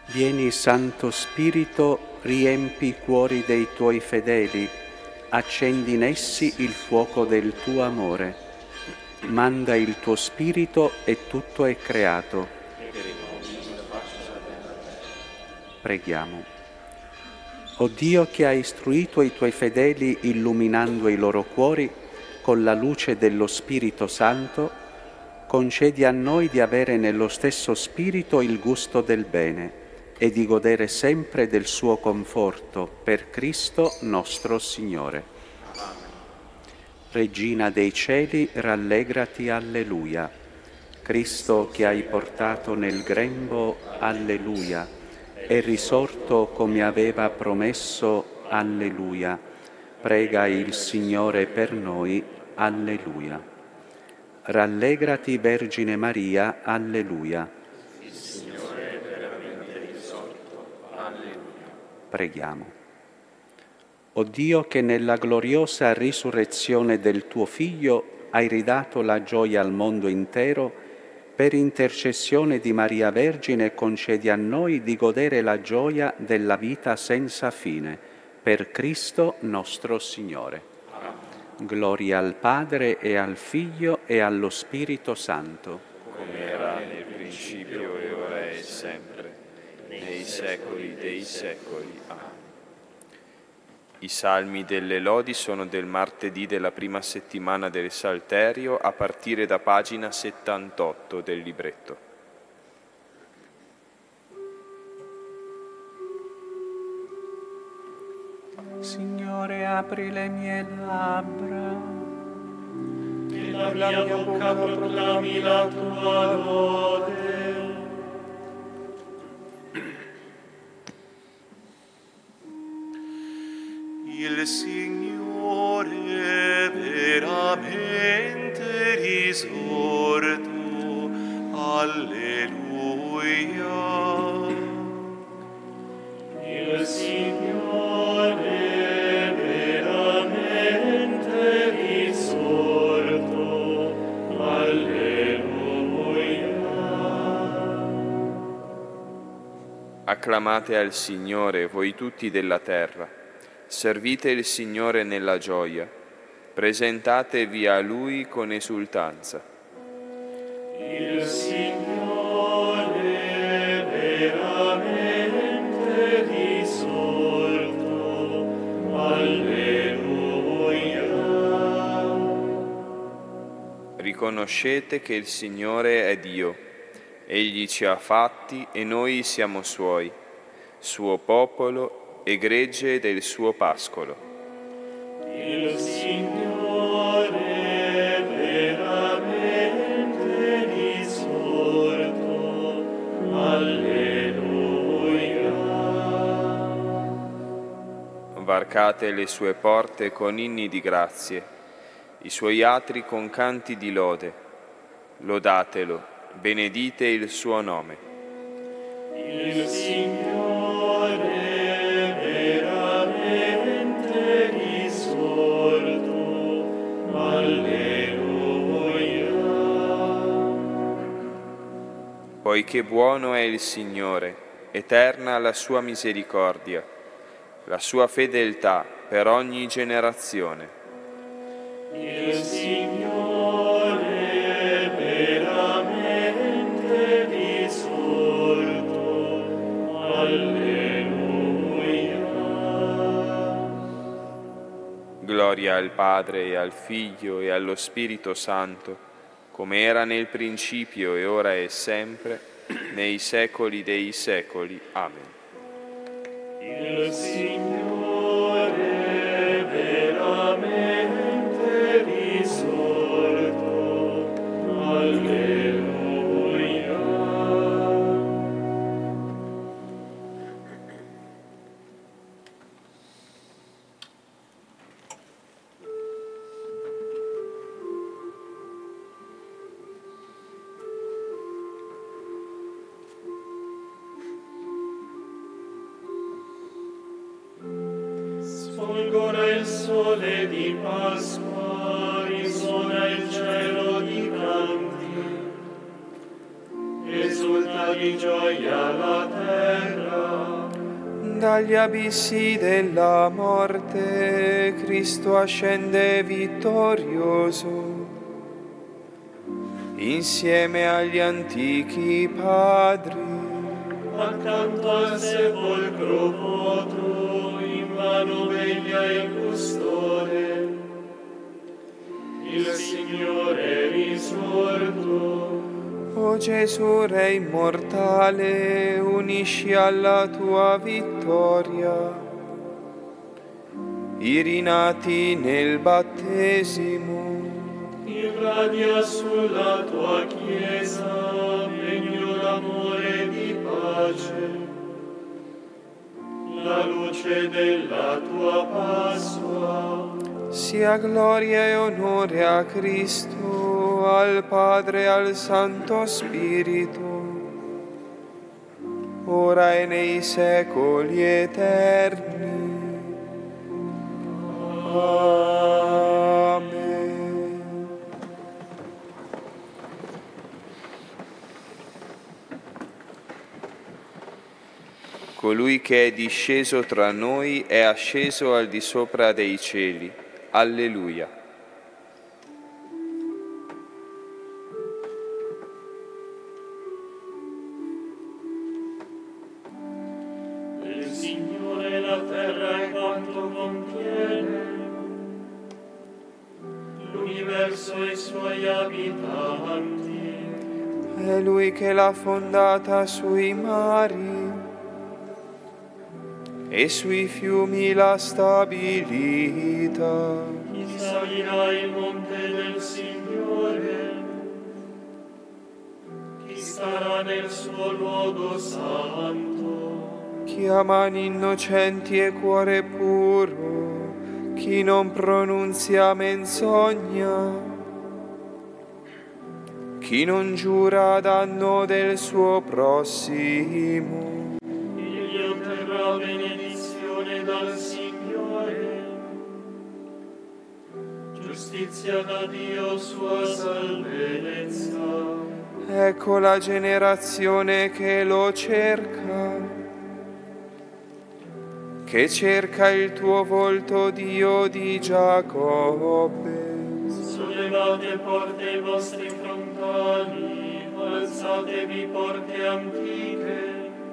Vieni, Santo Spirito, riempi i cuori dei tuoi fedeli, accendi in essi il fuoco del tuo amore. Manda il tuo Spirito e tutto è creato. Preghiamo. O Dio, che hai istruito i tuoi fedeli illuminando i loro cuori con la luce dello Spirito Santo, concedi a noi di avere nello stesso Spirito il gusto del bene e di godere sempre del suo conforto, per Cristo nostro Signore. Regina dei cieli, rallegrati, alleluia. Cristo che hai portato nel grembo, alleluia. È risorto come aveva promesso, alleluia. Prega il Signore per noi, alleluia. Rallegrati, Vergine Maria, alleluia. Il Signore è veramente risorto, alleluia. Preghiamo. O Dio, che nella gloriosa risurrezione del tuo Figlio hai ridato la gioia al mondo intero, per intercessione di Maria Vergine concedi a noi di godere la gioia della vita senza fine, per Cristo nostro Signore. Amen. Gloria al Padre e al Figlio e allo Spirito Santo. Come era nel principio e ora e sempre, nei secoli dei secoli. Amen. I salmi delle lodi sono del martedì della prima settimana del Salterio, a partire da pagina 78 del libretto. Signore, apri le mie labbra, che la mia bocca proclami la tua lode. Il Signore è veramente risorto, alleluia. Il Signore è veramente risorto, alleluia. Acclamate al Signore, voi tutti della terra. Servite il Signore nella gioia, presentatevi a Lui con esultanza. Il Signore è veramente risorto, alleluia. Riconoscete che il Signore è Dio, Egli ci ha fatti e noi siamo Suoi, Suo popolo e gregge del suo pascolo. Il Signore è veramente risorto, alleluia. Varcate le sue porte con inni di grazie, i suoi atri con canti di lode. Lodatelo, benedite il suo nome. Il Signore è veramente risorto, alleluia. Poiché buono è il Signore, eterna la sua misericordia, la sua fedeltà per ogni generazione. Il Signore è veramente risorto, alleluia. Gloria al Padre e al Figlio e allo Spirito Santo, come era nel principio e ora e sempre, nei secoli dei secoli. Amen. Il Signore è veramente risorto, alleluia. Dagli abissi della morte Cristo ascende vittorioso, insieme agli antichi padri. Accanto al sepolcro vuoto, invano veglia il custode. Il Signore è risorto. O Gesù, Re immortale, unisci alla tua vittoria i rinati nel battesimo. Irradia sulla tua Chiesa regno d'amore e di pace, la luce della tua Pasqua. Sia gloria e onore a Cristo, al Padre e al Santo Spirito, ora e nei secoli eterni. Amen. Colui che è disceso tra noi è asceso al di sopra dei cieli. Alleluia. Il Signore la terra e quanto contiene, l'universo e i suoi abitanti. È Lui che l'ha fondata sui mari e sui fiumi l'ha stabilita. Chi salirà il monte del Signore? Chi starà nel suo luogo santo? Chi ha mani innocenti e cuore puro, chi non pronunzia menzogna, chi non giura a danno del suo prossimo. Egli otterrà benedizione dal Signore, giustizia da Dio sua salvezza. Ecco la generazione che lo cerca, che cerca il tuo volto, Dio di Giacobbe. Sollevate porte i vostri frontali, alzatevi porte antiche,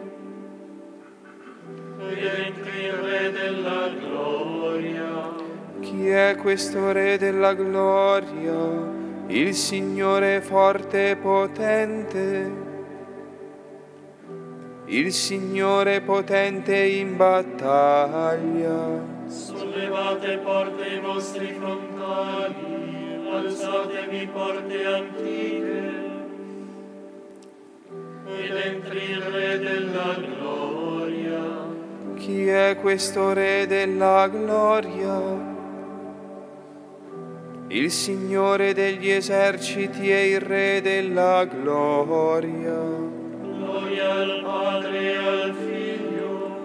ed entri il Re della gloria. Chi è questo Re della gloria? Il Signore forte e potente, il Signore potente in battaglia. Sollevate porte i vostri frontali, alzatevi porte antiche, ed entri il Re della gloria. Chi è questo Re della gloria? Il Signore degli eserciti è il Re della gloria. Gloria al Padre e al Figlio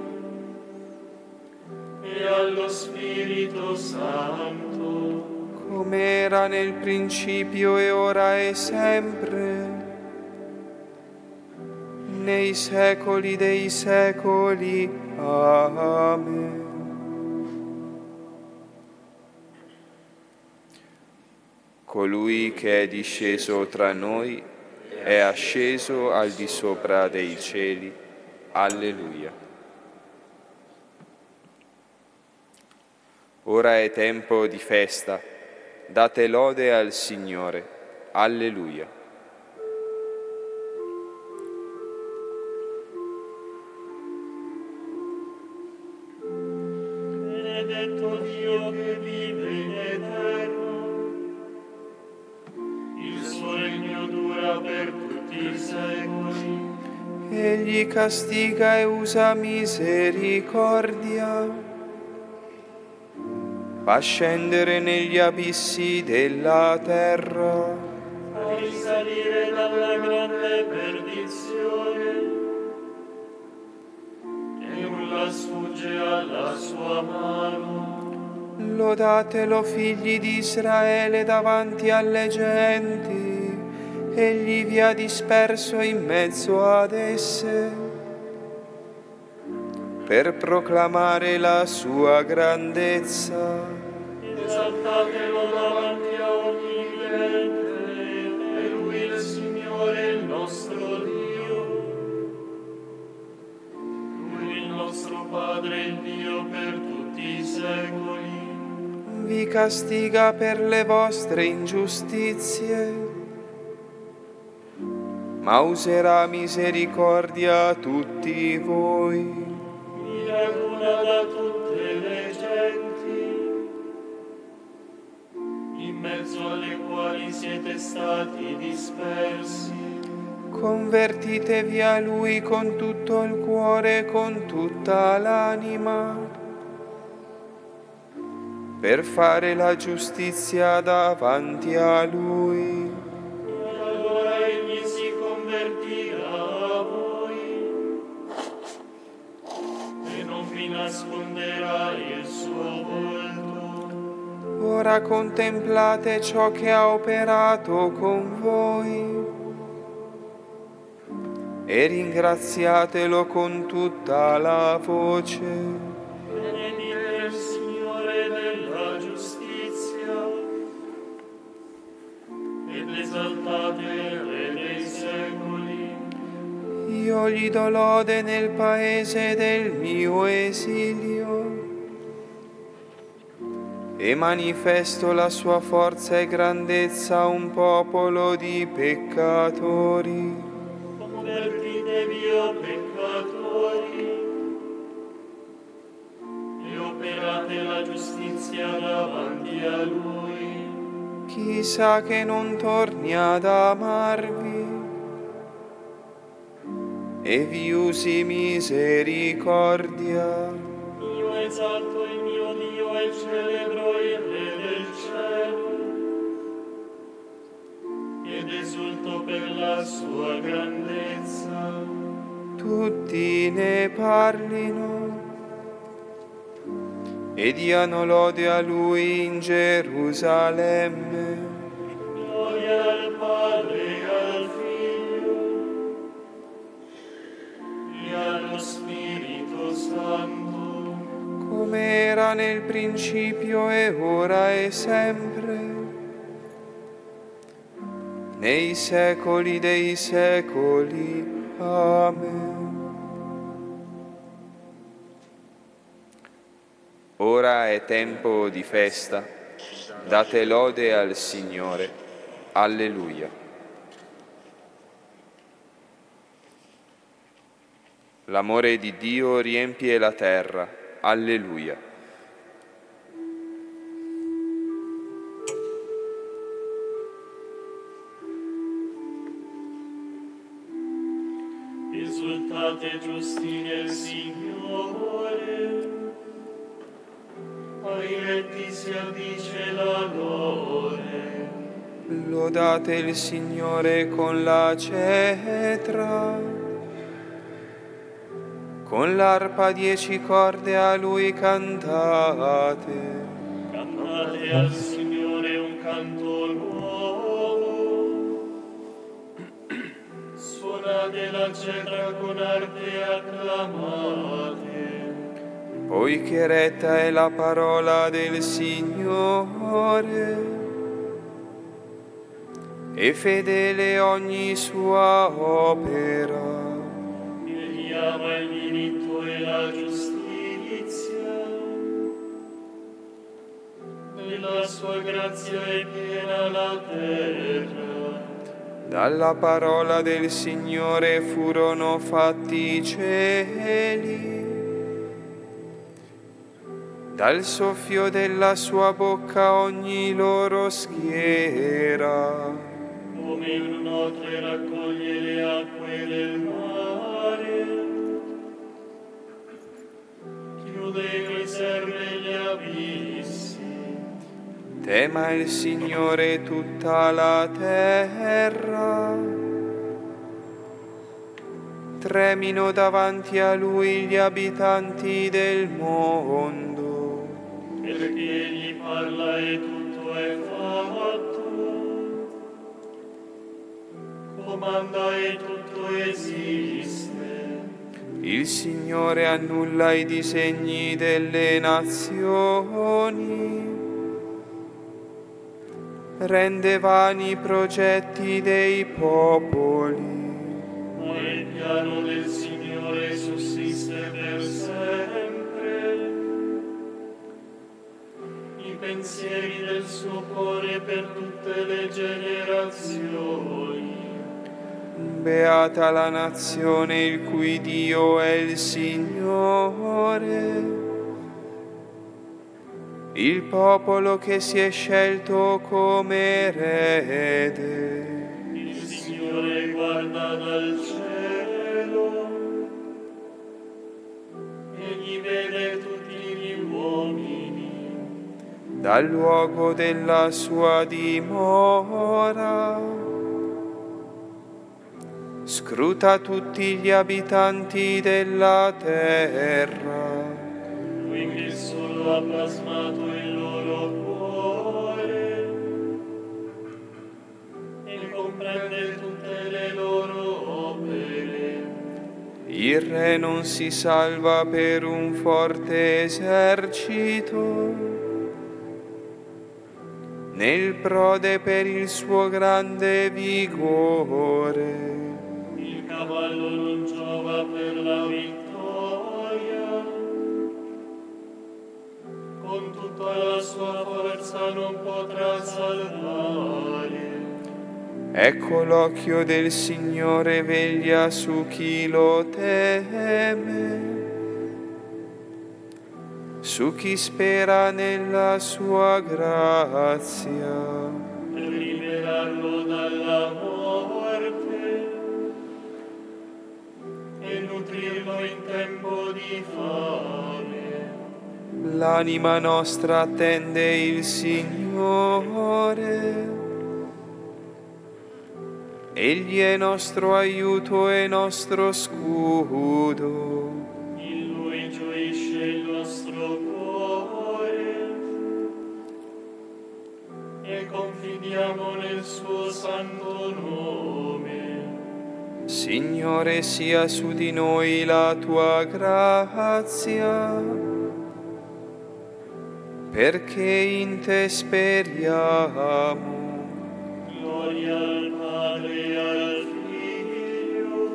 e allo Spirito Santo, come era nel principio e ora e sempre, nei secoli dei secoli. Amen. Colui che è disceso tra noi è asceso al di sopra dei cieli. Alleluia. Ora è tempo di festa. Date lode al Signore. Alleluia. benedetto Dio che vive in eterno. Il suo regno dura per tutti i secoli. Egli castiga e usa misericordia, fa scendere negli abissi della terra, Fa risalire dalla grande perdizione, e nulla sfugge alla sua mano. Lodatelo figli di Israele davanti alle genti, egli vi ha disperso in mezzo ad esse. per proclamare la sua grandezza. Esaltatelo davanti a ogni vivente, e Lui il Signore il nostro Dio. Lui il nostro Padre, il Dio per tutti i secoli. Vi castiga per le vostre ingiustizie, ma userà misericordia a tutti voi. Vi raduna da tutte le genti, in mezzo alle quali siete stati dispersi. Convertitevi a Lui con tutto il cuore e con tutta l'anima, per fare la giustizia davanti a Lui. E allora Egli si convertirà a voi e non vi nasconderà il suo volto. Ora contemplate ciò che ha operato con voi e ringraziatelo con tutta la voce. Benedite il Signore della giustizia ed esaltate il Re dei secoli. Io gli do lode nel paese del mio esilio e manifesto la sua forza e grandezza a un popolo di peccatori. Convertitevi, o peccatori, e operate la giustizia davanti a Lui. Chissà che non torni ad amarvi e vi usi misericordia. Io esalto il mio Dio e celebro il Re del cielo ed esulto per la sua grandezza. Tutti ne parlino e diano lode a Lui in Gerusalemme. Gloria al Padre e al Figlio e allo Spirito Santo, Come era nel principio e ora e sempre, nei secoli dei secoli. Amen. Ora è tempo di festa, date lode al Signore. Alleluia. L'amore di Dio riempie la terra. Alleluia. esultate giusti nel Signore, ai retti si addice la lode. Lodate il Signore con la cetra, con l'arpa 10 corde a Lui cantate. Cantate al Signore un canto nuovo, suonate la cetra con arte acclamate. Poiché retta è la parola del Signore e fedele ogni sua opera. Egli ama il diritto e la giustizia, nella sua grazia è piena la terra. Dalla parola del Signore furono fatti i cieli, dal soffio della sua bocca ogni loro schiera. Come un notte raccoglie le acque del mare, chiude e riserva gli abissi. Tema il Signore tutta la terra, tremino davanti a Lui gli abitanti del mondo. Perché egli parla e tutto è fatto, comanda e tutto esiste. Il Signore annulla i disegni delle nazioni, rende vani i progetti dei popoli. Ma il piano del Signore sussiste per sempre, i pensieri del suo cuore per tutte le generazioni. Beata la nazione il cui Dio è il Signore, il popolo che si è scelto come erede. Il Signore guarda dal cielo, egli vede tutti gli uomini. Dal luogo della sua dimora scruta tutti gli abitanti della terra. Lui che solo ha plasmato il loro cuore e comprende tutte le loro opere. Il re non si salva per un forte esercito, né il prode per il suo grande vigore. Il cavallo non giova per la vittoria, con tutta la sua forza non potrà salvare. Ecco l'occhio del Signore veglia su chi lo teme, su chi spera nella sua grazia. Per liberarlo dalla morte e nutrirlo in tempo di fame. L'anima nostra attende il Signore, Egli è nostro aiuto e nostro scudo. In Lui gioisce il nostro cuore e confidiamo nel suo santo nome. Signore, sia su di noi la tua grazia, perché in te speriamo. Gloria al Padre e al Figlio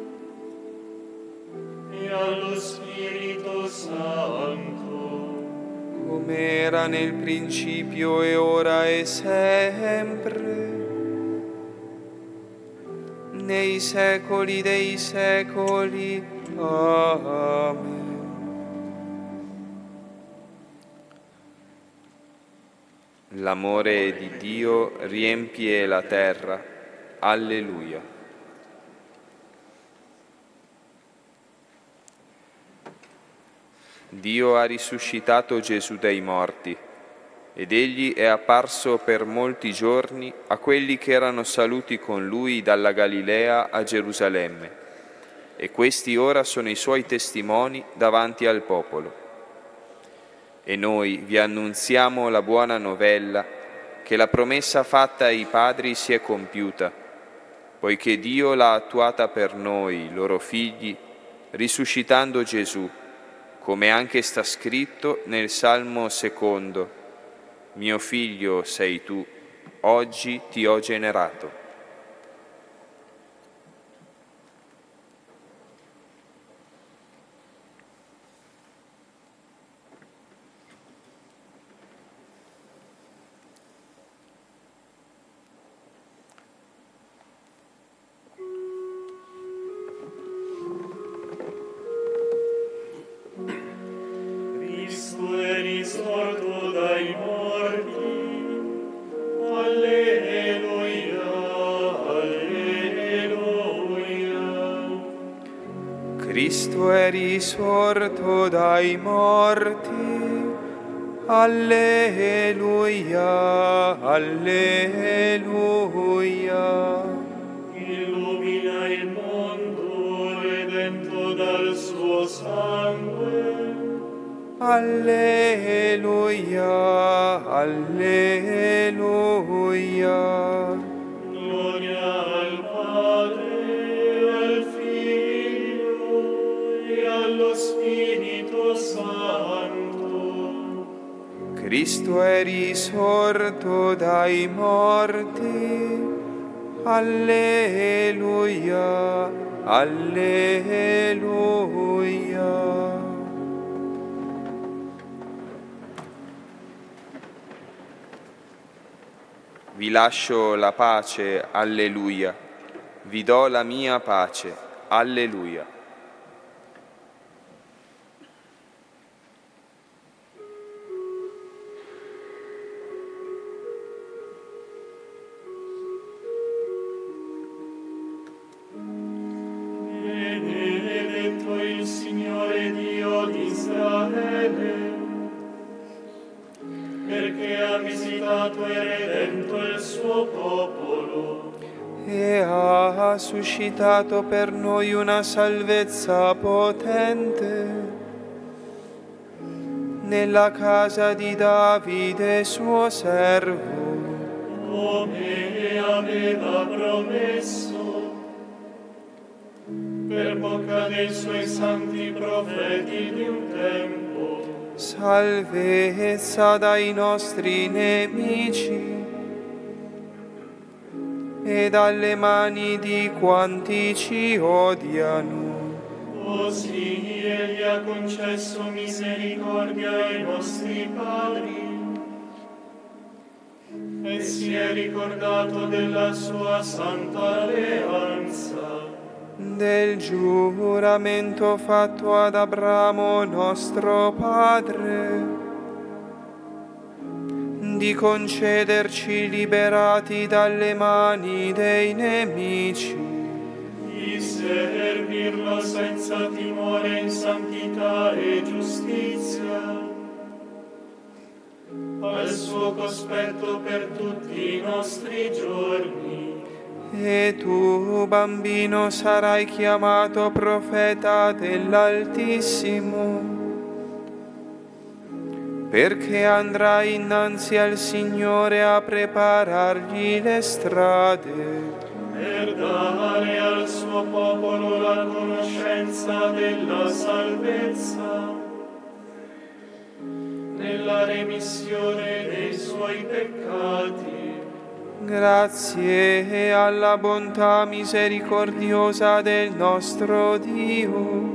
e allo Spirito Santo, Come era nel principio e ora e sempre, nei secoli dei secoli. Amen. L'amore di Dio riempie la terra. Alleluia. Dio ha risuscitato Gesù dai morti ed egli è apparso per molti giorni a quelli che erano saluti con lui dalla Galilea a Gerusalemme, e questi ora sono i suoi testimoni davanti al popolo. E noi vi annunziamo la buona novella che la promessa fatta ai padri si è compiuta, poiché Dio l'ha attuata per noi, loro figli, risuscitando Gesù, come anche sta scritto nel Salmo 2: Mio figlio sei tu, oggi ti ho generato. Cristo è risorto dai morti, alleluia, alleluia. Cristo è risorto dai morti, alleluia, alleluia. Illumina il mondo redento dal suo sangue. Alleluia, alleluia. Gloria al Padre, al Figlio e Cristo è risorto dai morti. Alleluia, alleluia. Vi lascio la pace, alleluia. Vi do la mia pace, alleluia. Benedetto il Signore Dio di Israele, perché ha visitato e redento il suo popolo E ha suscitato per noi una salvezza potente nella casa di Davide suo servo, come aveva promesso per bocca dei suoi santi profeti di un tempo. salvezza dai nostri nemici e dalle mani di quanti ci odiano. Così Egli ha concesso misericordia ai nostri padri e si è ricordato della sua santa alleanza, Del giuramento fatto ad Abramo nostro padre, di concederci liberati dalle mani dei nemici, di servirlo senza timore in santità e giustizia, al suo cospetto per tutti i nostri giorni. e tu, bambino, sarai chiamato profeta dell'Altissimo, perché andrai innanzi al Signore a preparargli le strade, Per dare al suo popolo la conoscenza della salvezza, nella remissione dei suoi peccati, grazie alla bontà misericordiosa del nostro Dio,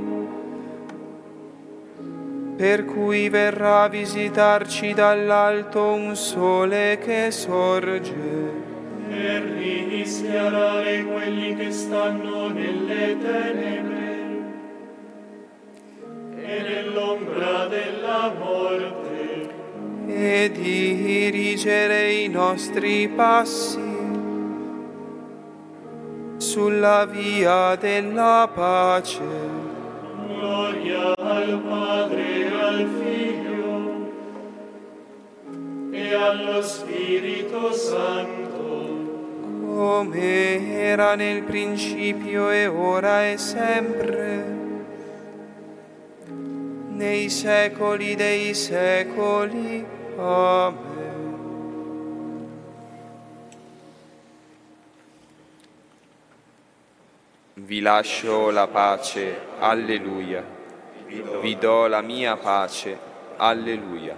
per cui verrà a visitarci dall'alto un sole che sorge, per rischiarare quelli che stanno nelle tenebre e nell'ombra della morte, e dirigere i nostri passi sulla via della pace. Gloria al Padre e al Figlio e allo Spirito Santo, Come era nel principio e ora e sempre, nei secoli dei secoli. Amen. Vi lascio la pace, alleluia. Vi do la mia pace, alleluia.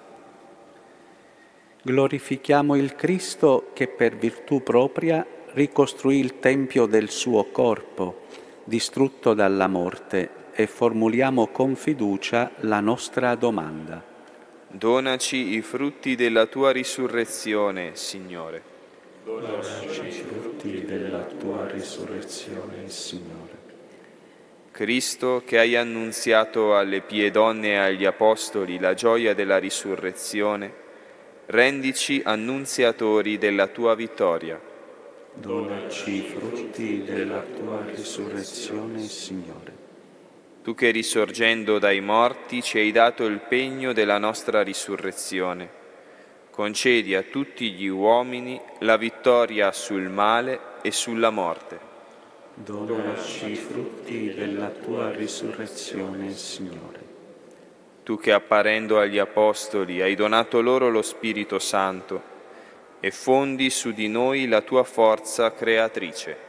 Glorifichiamo il Cristo che per virtù propria ricostruì il tempio del suo corpo, distrutto dalla morte, e formuliamo con fiducia la nostra domanda. Donaci i frutti della tua risurrezione, Signore. Donaci i frutti della tua risurrezione, Signore. Cristo, che hai annunziato alle pie donne e agli apostoli la gioia della risurrezione, rendici annunziatori della tua vittoria. Donaci i frutti della tua risurrezione, Signore. Tu che risorgendo dai morti ci hai dato il pegno della nostra risurrezione, concedi a tutti gli uomini la vittoria sul male e sulla morte. Donaci i frutti della tua risurrezione, Signore. Tu che apparendo agli apostoli hai donato loro lo Spirito Santo e fondi su di noi la tua forza creatrice.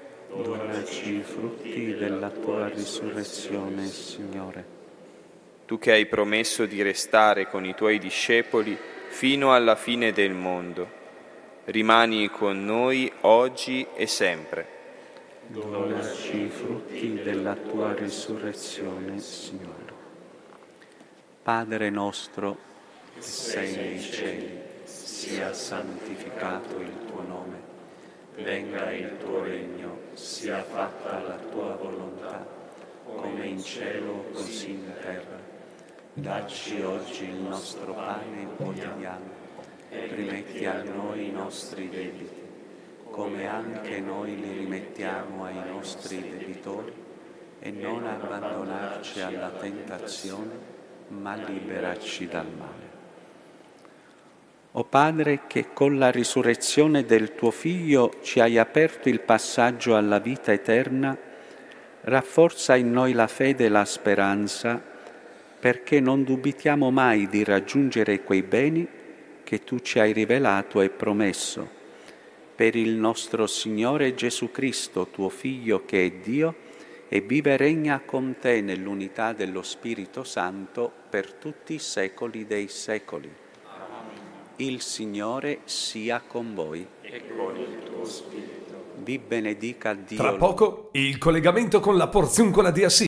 Donaci i frutti della tua risurrezione, Signore. Tu tu che hai promesso di restare con i tuoi discepoli fino alla fine del mondo. Rimani con noi oggi e sempre. Donaci i frutti della tua risurrezione, Signore. Padre nostro, che sei nei cieli, sia santificato il tuo nome. Venga il tuo regno, sia fatta la tua volontà, come in cielo così in terra. Dacci oggi il nostro pane quotidiano, rimetti a noi i nostri debiti, come anche noi li rimettiamo ai nostri debitori, e non abbandonarci alla tentazione, ma liberaci dal male. O Padre, che con la risurrezione del tuo Figlio ci hai aperto il passaggio alla vita eterna, rafforza in noi la fede e la speranza, perché non dubitiamo mai di raggiungere quei beni che tu ci hai rivelato e promesso. Per il nostro Signore Gesù Cristo, tuo Figlio, che è Dio, e vive e regna con te nell'unità dello Spirito Santo per tutti i secoli dei secoli. Il Signore sia con voi. E con il tuo spirito. Vi benedica Dio. Tra poco il collegamento con la Porziuncola di Assisi.